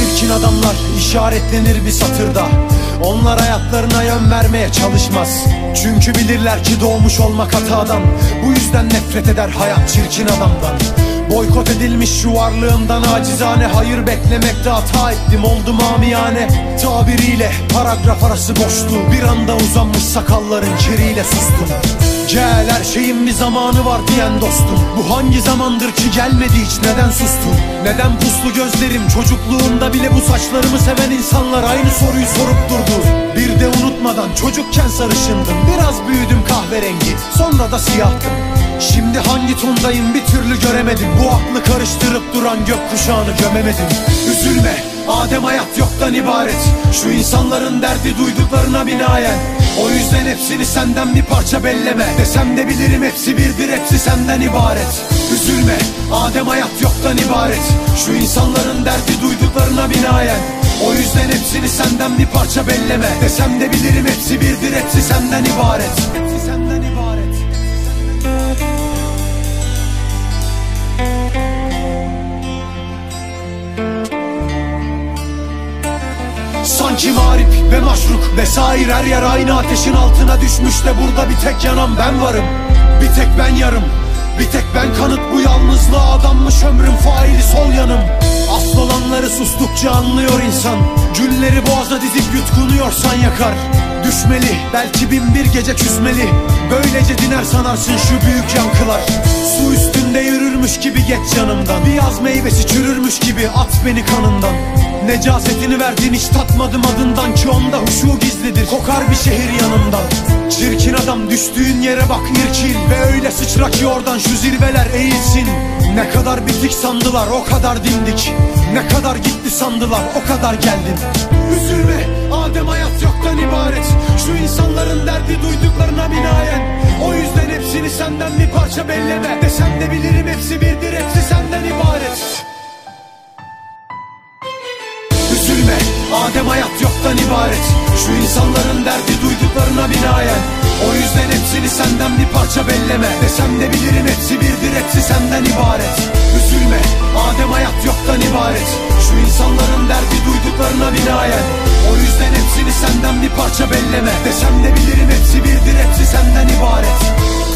Çirkin adamlar işaretlenir bir satırda. Onlar hayatlarına yön vermeye çalışmaz. Çünkü bilirler ki doğmuş olmak hatadan. Bu yüzden nefret eder hayat çirkin adamdan. Boykot edilmiş şu varlığımdan acizane. Hayır beklemekte hata ettim, oldum amiyane. Tabiriyle paragraf arası boşluğu, bir anda uzanmış sakalların kiriyle sustum. Gel, her şeyin bir zamanı var diyen dostum. Bu hangi zamandır ki gelmedi hiç, neden sustun? Neden puslu gözlerim çocukluğumda bile bu saçlarımı seven insanlar aynı soruyu sorup durdu. Bir de unutmadan çocukken sarışındım, biraz büyüdüm kahverengi, sonra da siyahtım. Şimdi hangi tondayım bir türlü göremedim. Bu aklı karıştırıp duran gökkuşağını gömemedim. Üzülme, Adem hayat yoktan ibaret. Şu insanların derdi duyduklarına binaen. O yüzden hepsini senden bir parça belleme. Desem de bilirim hepsi birdir, hepsi senden ibaret. Üzülme, Adem hayat yoktan ibaret. Şu insanların derdi duyduklarına binaen. O yüzden hepsini senden bir parça belleme. Desem de bilirim hepsi birdir, hepsi senden ibaret. Hepsi senden ibaret. Sanki mağrip ve maşruk vesaire, her yer aynı ateşin altına düşmüş de burada bir tek yanan ben varım. Bir tek ben yarım, bir tek ben kanıt bu yalnızlığa adanmış ömrüm, faili sol yanım. Asıl olanları sustukça anlıyor insan. Gülleri boğaza dizip yutkunuyorsan yakar. Düşmeli, belki bin bir gece küsmeli. Böylece diner sanarsın şu büyük yankılar. Su üstünde yürürmüş gibi geç yanımdan. Bir yaz meyvesi çürürmüş gibi at beni kanından. Necasetini verdin hiç tatmadım adından, ki onda huşu gizlidir, kokar bir şehir yanımdan. Çirkin adam düştüğün yere bak irkil, ve öyle sıçra ki oradan şu zirveler eğilsin. Ne kadar bitik sandılar o kadar dimdik, ne kadar gitti sandılar o kadar geldin. Üzülme, Adem hayat yoktan ibaret. Şu insanların derdi duyduklarına binaen. O yüzden hepsini senden bir parça belleme. Desem de bilirim hepsi birdir, hepsi senden ibaret. Üzülme, Adem hayat yoktan ibaret. Şu insanların derdi duyduklarına binaen. O yüzden hepsini senden bir parça belleme. Desem de bilirim hepsi birdir, hepsi senden ibaret. Üzülme, Adem hayat yoktan ibaret. Şu insanların derdi duyduklarına binaen. O yüzden hepsini senden bir parça belleme. Desem de bilirim hepsi birdir, hepsi senden ibaret.